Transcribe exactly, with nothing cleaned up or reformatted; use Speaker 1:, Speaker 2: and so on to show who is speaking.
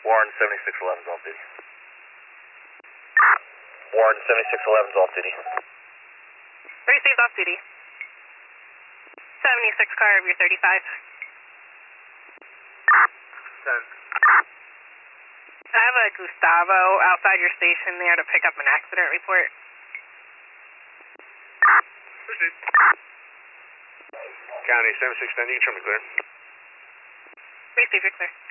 Speaker 1: Warren seventy-six eleven is off duty. Warren seventy-six eleven is off duty.
Speaker 2: Received off duty. seventy-six car of your thirty-five.
Speaker 1: ten.
Speaker 2: I have a Gustavo outside your station there to pick up an accident report.
Speaker 1: Proceed. County seven six ten, you can turn me clear.
Speaker 2: Receive, you're clear.